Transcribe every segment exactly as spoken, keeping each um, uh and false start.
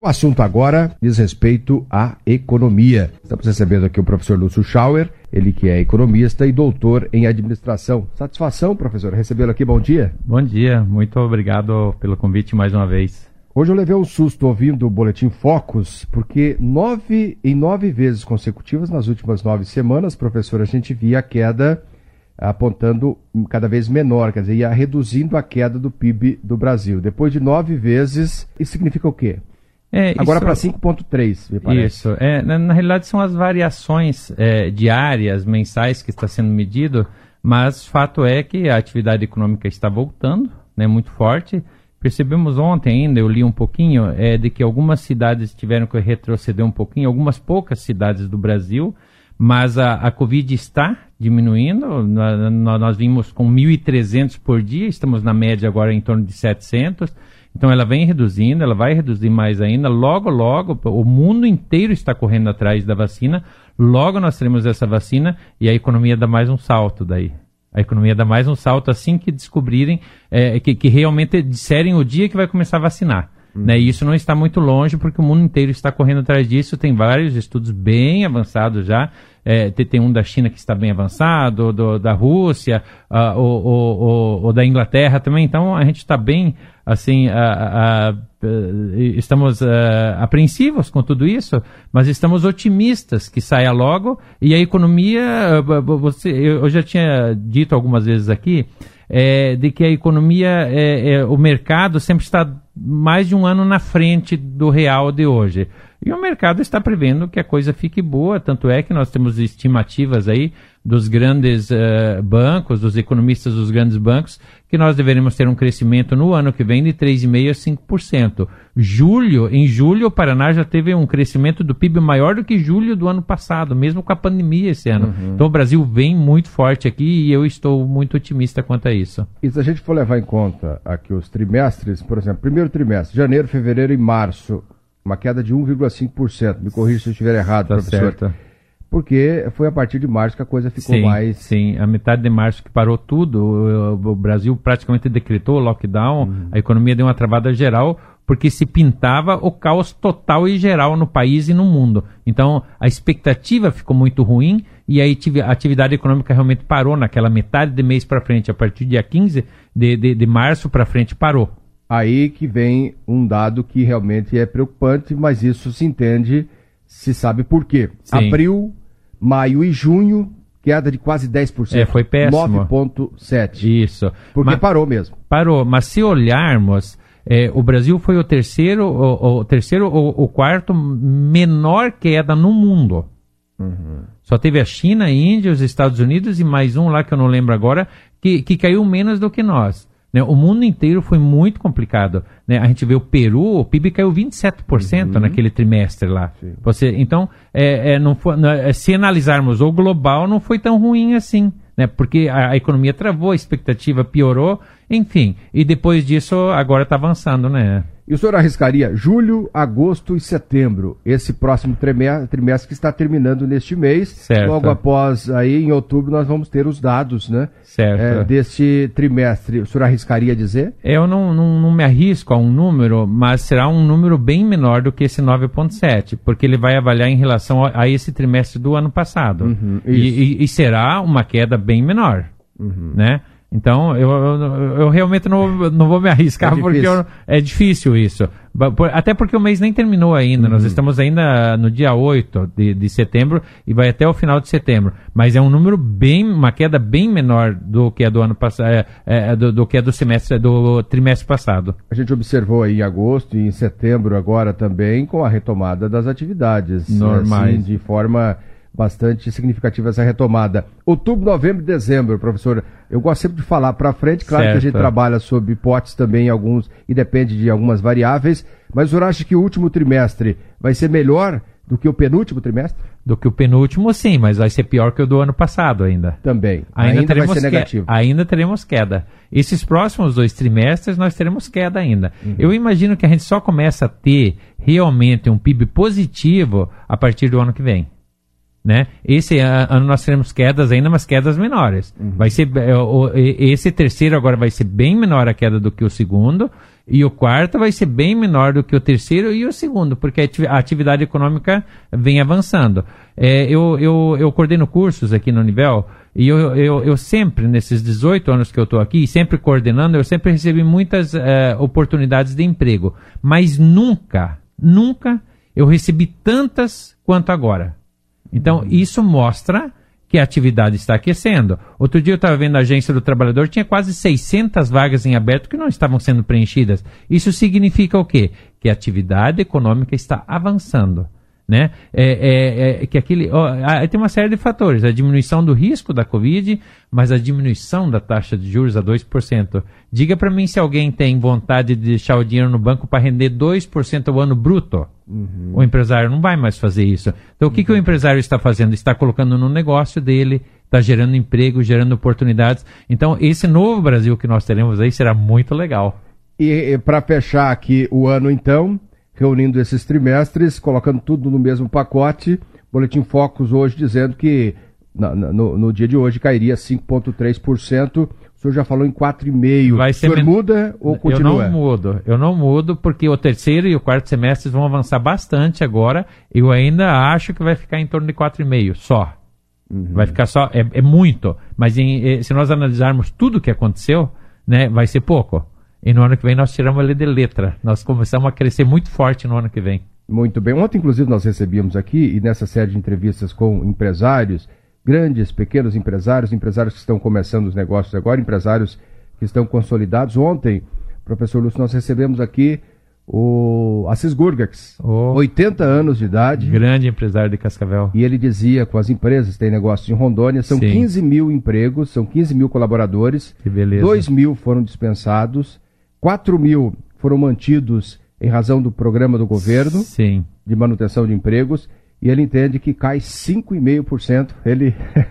O assunto agora diz respeito à economia. Estamos recebendo aqui o professor Lúcio Schauer, ele que é economista e doutor em administração. Satisfação, professor, recebê-lo aqui, bom dia. Bom dia, muito obrigado pelo convite mais uma vez. Hoje eu levei um susto ouvindo o Boletim Focus, porque nove, em nove vezes consecutivas, nas últimas nove semanas, professor, a gente via a queda apontando cada vez menor, quer dizer, ia reduzindo a queda do P I B do Brasil. Depois de nove vezes, isso significa o quê? É, Agora para cinco vírgula três, me parece. Isso. É, na, na realidade são as variações é, diárias, mensais que está sendo medido, mas fato é que a atividade econômica está voltando, né, muito forte. Percebemos ontem ainda, eu li um pouquinho, é, de que algumas cidades tiveram que retroceder um pouquinho, algumas poucas cidades do Brasil, mas a, a Covid está diminuindo, nós, nós vimos com mil e trezentos por dia, estamos na média agora em torno de setecentos. Então ela vem reduzindo, ela vai reduzir mais ainda. Logo, logo, o mundo inteiro está correndo atrás da vacina. Logo nós teremos essa vacina e a economia dá mais um salto daí. A economia dá mais um salto assim que descobrirem, é, que, que realmente disserem o dia que vai começar a vacinar. Uhum. Né? E isso não está muito longe porque o mundo inteiro está correndo atrás disso. Tem vários estudos bem avançados já. É, tem um da China que está bem avançado, do, da Rússia, uh, ou, ou, ou, ou da Inglaterra também. Então a gente está bem, assim, uh, uh, uh, estamos uh, apreensivos com tudo isso, mas estamos otimistas que saia logo. E a economia, uh, você, eu já tinha dito algumas vezes aqui, é, de que a economia, é, é, o mercado sempre está mais de um ano na frente do real de hoje. E o mercado está prevendo que a coisa fique boa, tanto é que nós temos estimativas aí dos grandes uh, bancos, dos economistas dos grandes bancos, que nós deveremos ter um crescimento no ano que vem de três vírgula cinco por cento a cinco por cento. Julho, em julho, o Paraná já teve um crescimento do P I B maior do que julho do ano passado, mesmo com a pandemia esse ano. Uhum. Então o Brasil vem muito forte aqui e eu estou muito otimista quanto a isso. E se a gente for levar em conta aqui os trimestres, por exemplo, primeiro trimestre, janeiro, fevereiro e março, uma queda de um vírgula cinco por cento. Me corrija se eu estiver errado, tá, professor. Certo. Porque foi a partir de março que a coisa ficou sim, mais... Sim, a metade de março que parou tudo, o, o Brasil praticamente decretou o lockdown, uhum. A economia deu uma travada geral, porque se pintava o caos total e geral no país e no mundo. Então, a expectativa ficou muito ruim e aí a atividade econômica realmente parou naquela metade de mês para frente. A partir do dia quinze de, de, de março para frente parou. Aí que vem um dado que realmente é preocupante, mas isso se entende, se sabe por quê. Sim. Abril, maio e junho, queda de quase dez por cento. É, foi péssimo. nove vírgula sete por cento. Isso. Porque mas, parou mesmo. Parou, mas se olharmos, é, o Brasil foi o terceiro, o, o terceiro ou o quarto menor queda no mundo. Uhum. Só teve a China, a Índia, os Estados Unidos e mais um lá que eu não lembro agora, que, que caiu menos do que nós. Né? O mundo inteiro foi muito complicado. Né? A gente vê o Peru, o P I B caiu vinte e sete por cento uhum. naquele trimestre lá. Você, então, é, é, não foi, não, é, se analisarmos o global, não foi tão ruim assim. Né? Porque a, a economia travou, a expectativa piorou, enfim. E depois disso, agora está avançando, né? E o senhor arriscaria julho, agosto e setembro, esse próximo trimestre, trimestre que está terminando neste mês. Certo. Logo após, aí em outubro, nós vamos ter os dados, né? Certo. É, deste trimestre. O senhor arriscaria dizer? Eu não, não, não me arrisco a um número, mas será um número bem menor do que esse nove vírgula sete, porque ele vai avaliar em relação a, a esse trimestre do ano passado. Uhum, e, e, e será uma queda bem menor, uhum. né? Então, eu, eu, eu realmente não, não vou me arriscar, é porque eu, é difícil isso. Até porque o mês nem terminou ainda. Uhum. Nós estamos ainda no dia oito de, de setembro e vai até o final de setembro. Mas é um número bem, uma queda bem menor do que é do ano passado, é, é, do, do que é do semestre, do trimestre passado. A gente observou aí em agosto e em setembro agora também com a retomada das atividades. Normais. Assim, de forma bastante significativa essa retomada. Outubro, novembro e dezembro, professor, eu gosto sempre de falar para frente, claro certo. Que a gente trabalha sob hipóteses também alguns, e depende de algumas variáveis, mas o senhor acha que o último trimestre vai ser melhor do que o penúltimo trimestre? Do que o penúltimo, sim, mas vai ser pior que o do ano passado ainda. Também, ainda, ainda teremos vai ser negativo. Que... Ainda teremos queda. Esses próximos dois trimestres nós teremos queda ainda. Uhum. Eu imagino que a gente só começa a ter realmente um P I B positivo a partir do ano que vem. Né? Esse ano nós teremos quedas ainda, mas quedas menores. Uhum. Vai ser, esse terceiro agora vai ser bem menor a queda do que o segundo, e o quarto vai ser bem menor do que o terceiro e o segundo, porque a atividade econômica vem avançando. É, eu, eu, eu coordeno cursos aqui no Univel, e eu, eu, eu sempre, nesses dezoito anos que eu estou aqui, sempre coordenando, eu sempre recebi muitas é, oportunidades de emprego, mas nunca, nunca eu recebi tantas quanto agora. Então, uhum. isso mostra que a atividade está aquecendo. Outro dia eu estava vendo a Agência do Trabalhador, tinha quase seiscentas vagas em aberto que não estavam sendo preenchidas. Isso significa o quê? Que a atividade econômica está avançando. Né? É, é, é, que aquele, ó, tem uma série de fatores, a diminuição do risco da Covid, mas a diminuição da taxa de juros a dois por cento. Diga para mim se alguém tem vontade de deixar o dinheiro no banco para render dois por cento ao ano bruto. Uhum. O empresário não vai mais fazer isso. Então o que, uhum. que o empresário está fazendo? Está colocando no negócio dele, está gerando emprego, gerando oportunidades. Então esse novo Brasil que nós teremos aí será muito legal. E, e para fechar aqui o ano então, reunindo esses trimestres, colocando tudo no mesmo pacote, Boletim Focus hoje dizendo que na, no, no dia de hoje cairia cinco vírgula três por cento. O senhor já falou em quatro vírgula cinco por cento. O senhor men... muda ou continua? Eu não mudo, eu não mudo porque o terceiro e o quarto semestres vão avançar bastante agora. Eu ainda acho que vai ficar em torno de quatro vírgula cinco só. Uhum. Vai ficar só, é, é muito, mas em, se nós analisarmos tudo o que aconteceu, né, vai ser pouco. E no ano que vem nós tiramos ele de letra. Nós começamos a crescer muito forte no ano que vem. Muito bem. Ontem, inclusive, nós recebíamos aqui, e nessa série de entrevistas com empresários, grandes, pequenos empresários, empresários que estão começando os negócios agora, empresários que estão consolidados. Ontem, professor Lúcio, nós recebemos aqui o Assis Gurgax, oh, oitenta anos de idade. Grande empresário de Cascavel. E ele dizia com as empresas, tem negócios em Rondônia, são Sim. quinze mil empregos, são quinze mil colaboradores. Que beleza. dois mil foram dispensados. quatro mil foram mantidos em razão do programa do governo Sim. de manutenção de empregos, e ele entende que cai cinco vírgula cinco por cento. Ele,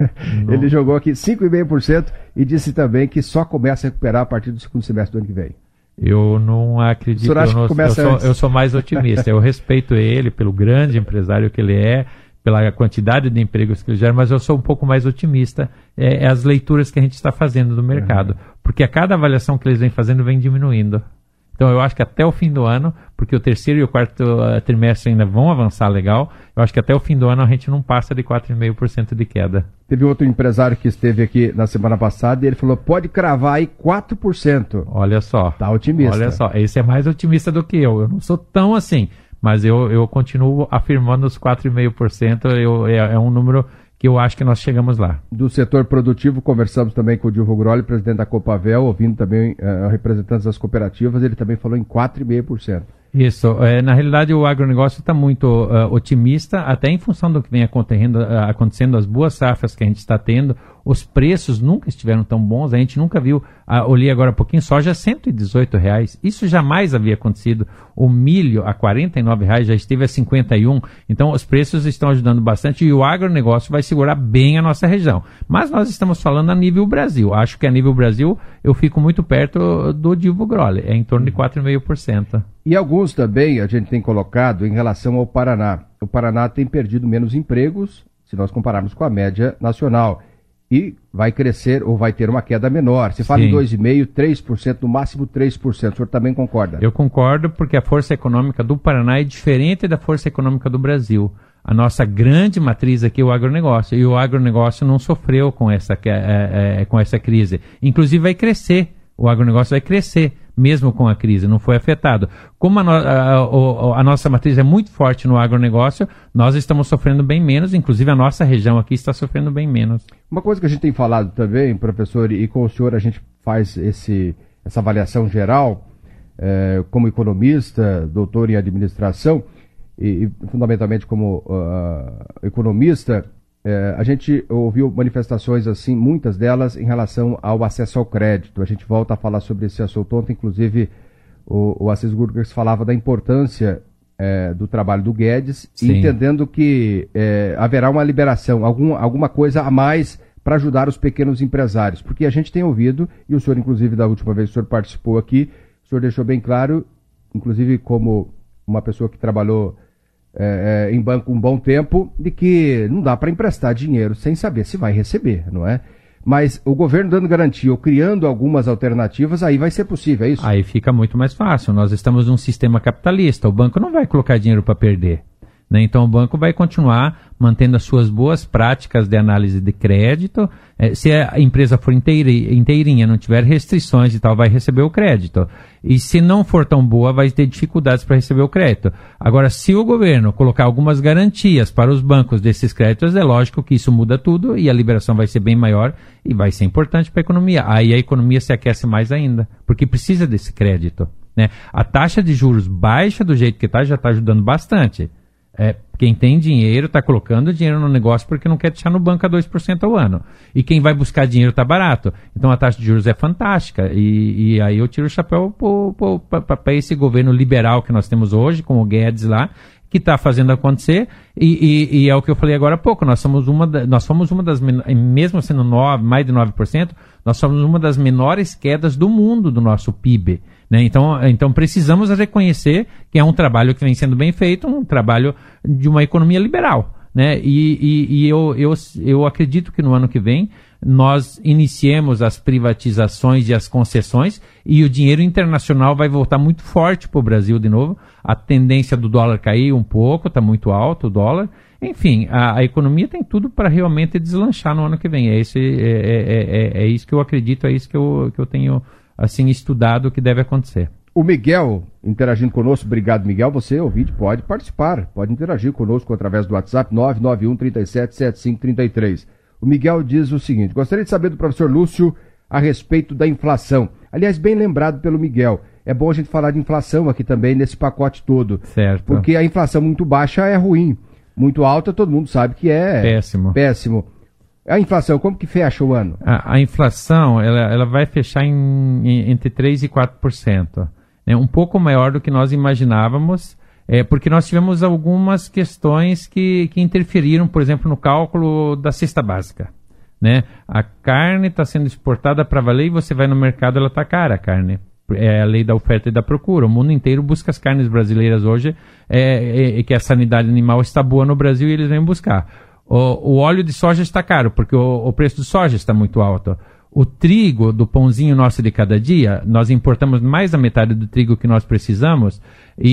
ele jogou aqui cinco vírgula cinco por cento e disse também que só começa a recuperar a partir do segundo semestre do ano que vem. Eu não acredito, eu, não, eu, sou, eu sou mais otimista. Eu respeito ele pelo grande empresário que ele é, pela quantidade de empregos que ele gera, mas eu sou um pouco mais otimista. É, é as leituras que a gente está fazendo do mercado. Uhum. Porque a cada avaliação que eles vêm fazendo vem diminuindo. Então eu acho que até o fim do ano, porque o terceiro e o quarto uh, trimestre ainda vão avançar legal, eu acho que até o fim do ano a gente não passa de quatro vírgula cinco por cento de queda. Teve outro empresário que esteve aqui na semana passada e ele falou, pode cravar aí quatro por cento. Olha só. Tá otimista. Olha só, esse é mais otimista do que eu. Eu não sou tão assim, mas eu, eu continuo afirmando os quatro vírgula cinco por cento, eu, é, é um número que eu acho que nós chegamos lá. Do setor produtivo, conversamos também com o Dilvo Grolli, presidente da Copavel, ouvindo também uh, representantes das cooperativas, ele também falou em quatro vírgula cinco por cento. Isso, é, na realidade o agronegócio está muito uh, otimista, até em função do que vem acontecendo, uh, acontecendo, as boas safras que a gente está tendo, os preços nunca estiveram tão bons, a gente nunca viu, uh, olhei agora há pouquinho, soja cento e dezoito reais, isso jamais havia acontecido, o milho a quarenta e nove reais já esteve a cinquenta e um, então os preços estão ajudando bastante e o agronegócio vai segurar bem a nossa região, mas nós estamos falando a nível Brasil, acho que a nível Brasil eu fico muito perto do Dilvo Grolli, é em torno de quatro vírgula cinco por cento. E alguns também a gente tem colocado em relação ao Paraná. O Paraná tem perdido menos empregos, se nós compararmos com a média nacional. E vai crescer ou vai ter uma queda menor. Se fala Sim. em dois vírgula cinco por cento, três por cento, no máximo três por cento. O senhor também concorda? Eu concordo porque a força econômica do Paraná é diferente da força econômica do Brasil. A nossa grande matriz aqui é o agronegócio. E o agronegócio não sofreu com essa, é, é, com essa crise. Inclusive vai crescer. O agronegócio vai crescer. Mesmo com a crise, não foi afetado. Como a, no, a, a, a nossa matriz é muito forte no agronegócio, nós estamos sofrendo bem menos, inclusive a nossa região aqui está sofrendo bem menos. Uma coisa que a gente tem falado também, professor, e com o senhor a gente faz esse, essa avaliação geral, é, como economista, doutor em administração, e, e fundamentalmente como uh, economista, É, a gente ouviu manifestações assim, muitas delas em relação ao acesso ao crédito. A gente volta a falar sobre esse assunto. Ontem, inclusive, o, o Assis Gurgax falava da importância é, do trabalho do Guedes, e entendendo que é, haverá uma liberação, algum, alguma coisa a mais para ajudar os pequenos empresários. Porque a gente tem ouvido, e o senhor, inclusive, da última vez que o senhor participou aqui, o senhor deixou bem claro, inclusive como uma pessoa que trabalhou é, é, em banco um bom tempo, de que não dá para emprestar dinheiro sem saber se vai receber, não é? Mas o governo dando garantia ou criando algumas alternativas, aí vai ser possível, é isso? Aí fica muito mais fácil. Nós estamos num sistema capitalista. O banco não vai colocar dinheiro para perder, né? Então o banco vai continuar mantendo as suas boas práticas de análise de crédito. É, se a empresa for inteira, inteirinha, não tiver restrições e tal, vai receber o crédito. E se não for tão boa, vai ter dificuldades para receber o crédito. Agora, se o governo colocar algumas garantias para os bancos desses créditos, é lógico que isso muda tudo e a liberação vai ser bem maior e vai ser importante para a economia. Aí a economia se aquece mais ainda, porque precisa desse crédito, né? A taxa de juros baixa do jeito que está já está ajudando bastante. É, quem tem dinheiro está colocando dinheiro no negócio porque não quer deixar no banco a dois por cento ao ano. E quem vai buscar dinheiro está barato. Então a taxa de juros é fantástica. E, e aí eu tiro o chapéu para esse governo liberal que nós temos hoje, com o Guedes lá, que está fazendo acontecer. E, e, e é o que eu falei agora há pouco. Nós somos uma, da, nós somos uma das, mesmo sendo nove, mais de nove por cento, nós somos uma das menores quedas do mundo do nosso P I B. Né? Então, então precisamos reconhecer que é um trabalho que vem sendo bem feito, um trabalho de uma economia liberal. Né? E, e, e eu, eu, eu acredito que no ano que vem nós iniciemos as privatizações e as concessões e o dinheiro internacional vai voltar muito forte para o Brasil de novo. A tendência do dólar cair um pouco, está muito alto o dólar. Enfim, a, a economia tem tudo para realmente deslanchar no ano que vem. É, esse, é, é, é, é isso que eu acredito, é isso que eu, que eu tenho assim estudado que deve acontecer. O Miguel interagindo conosco, obrigado Miguel, você ouvinte pode participar, pode interagir conosco através do WhatsApp nove nove um, trinta e sete, setenta e cinco, trinta e três. O Miguel diz o seguinte: gostaria de saber do professor Lúcio a respeito da inflação. Aliás, bem lembrado pelo Miguel, é bom a gente falar de inflação aqui também nesse pacote todo. Certo. Porque a inflação muito baixa é ruim, muito alta todo mundo sabe que é péssimo. péssimo. A inflação, como que fecha o ano? A, a inflação, ela, ela vai fechar em, em, entre três e quatro por cento. É um pouco maior do que nós imaginávamos, é, porque nós tivemos algumas questões que, que interferiram, por exemplo, no cálculo da cesta básica. Né? A carne está sendo exportada para valer e você vai no mercado, ela está cara, a carne. É a lei da oferta e da procura. O mundo inteiro busca as carnes brasileiras hoje, é, é, que a sanidade animal está boa no Brasil e eles vêm buscar. O, o óleo de soja está caro, porque o, o preço do soja está muito alto. O trigo do pãozinho nosso de cada dia, nós importamos mais da metade do trigo que nós precisamos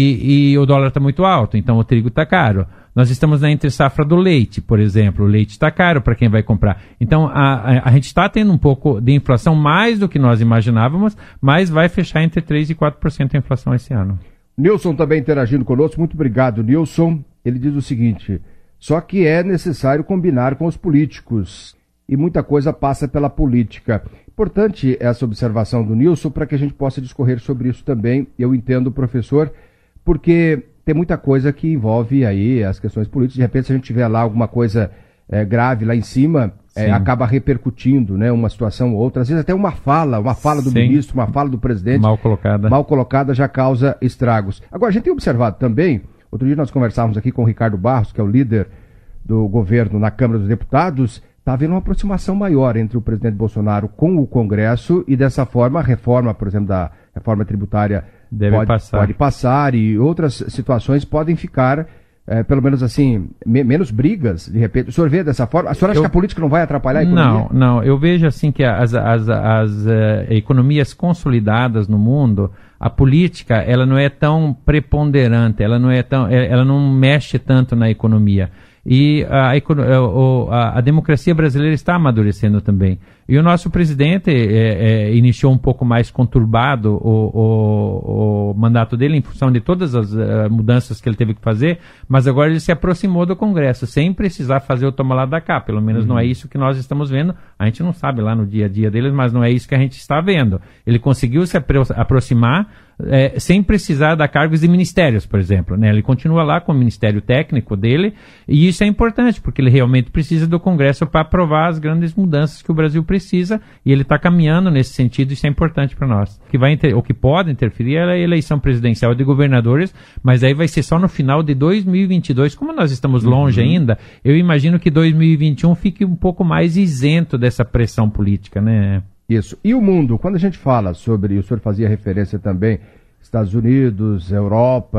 e, e o dólar está muito alto, então o trigo está caro. Nós estamos na entre-safra do leite, por exemplo. O leite está caro para quem vai comprar. Então, a, a, a gente está tendo um pouco de inflação mais do que nós imaginávamos, mas vai fechar entre três e quatro por cento a inflação esse ano. Nilson também interagindo conosco. Muito obrigado, Nilson. Ele diz o seguinte: só que é necessário combinar com os políticos. E muita coisa passa pela política. Importante essa observação do Nilson para que a gente possa discorrer sobre isso também. Eu entendo, professor, porque tem muita coisa que envolve aí as questões políticas. De repente, se a gente tiver lá alguma coisa é, grave lá em cima, é, acaba repercutindo, né, uma situação ou outra. Às vezes até uma fala, uma fala do Sim. ministro, uma fala do presidente. Mal colocada. Mal colocada já causa estragos. Agora, a gente tem observado também, outro dia nós conversávamos aqui com o Ricardo Barros, que é o líder do governo na Câmara dos Deputados. Está havendo uma aproximação maior entre o presidente Bolsonaro com o Congresso e, dessa forma, a reforma, por exemplo, da reforma tributária Deve pode, passar. pode passar e outras situações podem ficar, é, pelo menos assim, me, menos brigas, de repente. O senhor vê dessa forma? A senhora acha eu, que a política não vai atrapalhar a economia? Não, não. Eu vejo assim que as, as, as uh, economias consolidadas no mundo, a política, ela não é tão preponderante, ela não, é tão, ela não mexe tanto na economia. E a, a, a democracia brasileira está amadurecendo também. E o nosso presidente é, é, iniciou um pouco mais conturbado o, o, o mandato dele em função de todas as uh, mudanças que ele teve que fazer, mas agora ele se aproximou do Congresso, sem precisar fazer o toma lá da cá. Pelo menos uhum. não é isso que nós estamos vendo. A gente não sabe lá no dia a dia deles, mas não é isso que a gente está vendo. Ele conseguiu se apro- aproximar é, sem precisar dar cargos de ministérios, por exemplo. Né? Ele continua lá com o ministério técnico dele, e isso é importante, porque ele realmente precisa do Congresso para aprovar as grandes mudanças que o Brasil precisa, e ele está caminhando nesse sentido. Isso é importante para nós. O que, vai inter... o que pode interferir é a eleição presidencial de governadores, mas aí vai ser só no final de dois mil e vinte e dois. Como nós estamos longe uhum. ainda, eu imagino que dois mil e vinte e um fique um pouco mais isento dessa pressão política, né? Isso. E o mundo, quando a gente fala sobre, o senhor fazia referência também, Estados Unidos, Europa,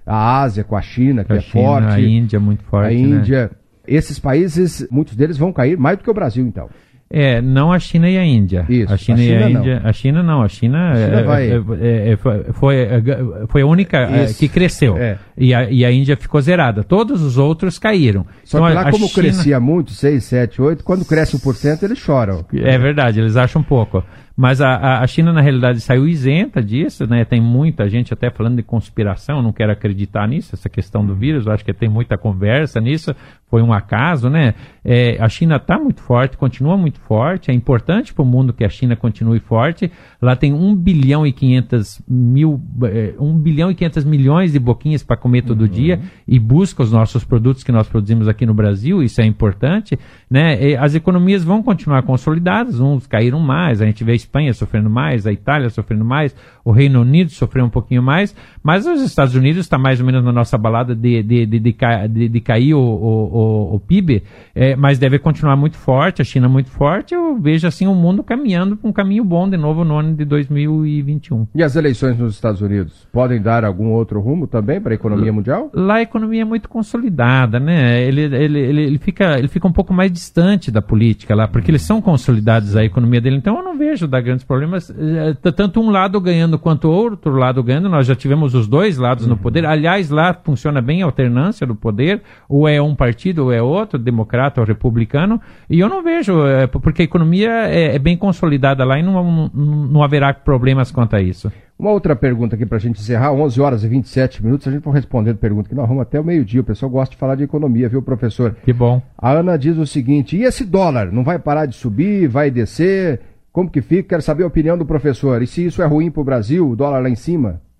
a Ásia com a China, que a é China, forte. A Índia muito forte, A Índia. Né? Esses países, muitos deles vão cair mais do que o Brasil, então. É, não a China e a Índia. Isso, a China, a China e a não. Índia. A China não, a China, A China é, vai... é, é, foi, foi a única é, que cresceu. É. E, a, e a Índia ficou zerada. Todos os outros caíram. Só então, que lá, a como China... crescia muito, seis, sete, oito, quando cresce um por cento, eles choram. É verdade, eles acham pouco. Mas a, a China, na realidade, saiu isenta disso, né? Tem muita gente até falando de conspiração, não quero acreditar nisso, essa questão do vírus, eu acho que tem muita conversa nisso, foi um acaso, né? É, a China está muito forte, continua muito forte, é importante para o mundo que a China continue forte. Lá tem um bilhão e quinhentos mil, um bilhão e quinhentos milhões de boquinhas para comer todo uhum. dia e busca os nossos produtos que nós produzimos aqui no Brasil, isso é importante, né? E as economias vão continuar consolidadas, uns caíram mais, a gente vê a Espanha sofrendo mais, a Itália sofrendo mais, o Reino Unido sofreu um pouquinho mais, mas os Estados Unidos está mais ou menos na nossa balada de, de, de, de, de, de cair o, o, o P I B, é, mas deve continuar muito forte, a China muito forte. Eu vejo assim o mundo caminhando para um caminho bom de novo no ano de dois mil e vinte e um. E as eleições nos Estados Unidos podem dar algum outro rumo também para a economia mundial? Lá a economia é muito consolidada, né? Ele, ele, ele, ele, fica, ele fica um pouco mais distante da política lá, porque eles são consolidados a economia dele, então eu não vejo dar grandes problemas, tanto um lado ganhando quanto o outro lado ganhando. Nós já tivemos os dois lados no poder. Aliás, lá funciona bem a alternância do poder, ou é um partido ou é outro, democrata ou republicano, e eu não vejo, é, porque a economia é, é bem consolidada lá e não, não, não haverá problemas quanto a isso. Uma outra pergunta aqui para a gente encerrar, onze horas e vinte e sete minutos, a gente vai respondendo pergunta que nós vamos até o meio-dia, o pessoal gosta de falar de economia, viu, professor? Que bom. A Ana diz o seguinte, e esse dólar, não vai parar de subir, vai descer? Como que fica? Quero saber a opinião do professor. E se isso é ruim para o Brasil, o dólar lá em cima?